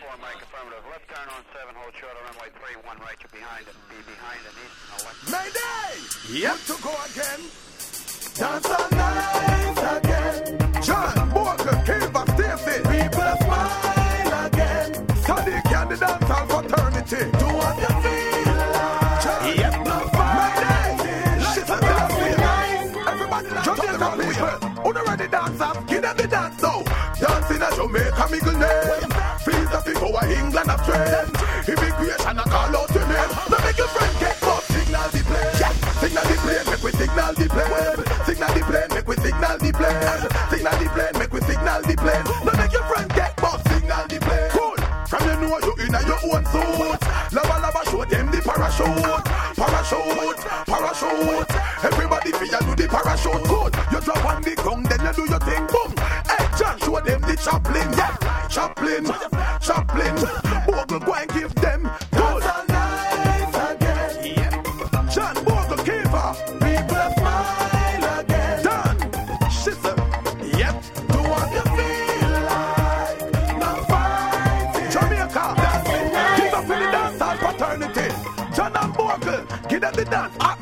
Mike, affirmative. Left turn on 7, hold short on runway 31, right, you're behind it. Be behind and east and left. Mayday! Yep. To go again. Dance all night again. John, Morgan, Kiva, Stacy. People smile again. Sadiq and the dancehall fraternity. Do what you feel like. Yep. Mayday! Shit, everybody jump in the people. Who ready dance up? Give them the dance now. Dancing at Jamaica, middle name. Feels the people of England of trend. Immigration, I call out your name. Now make your friend get up. Signal the plane. Signal the plane, make we signal the plane. Signal the plane, make we signal the plane. Signal the plane, make we signal the plane. Now make your friend get up. Signal the plane. Cool. From you know you in your own suit. Lava lava show them the parachute. Parachute, parachute. Everybody feel you do the parachute. Good. You drop on the ground, then you do your thing. Boom. Hey, John, show them the Chaplin. Yeah. Chaplin, Chaplin. Bogle, go and give them. Good. Dance all night again. Yep. John, Bogle, Kiva. People smile again. Done. Shizzle. Yep. Do what you feel like. Now fight. Jamaica. Give up in the dancehall fraternity. John and Bogle, give them the dance.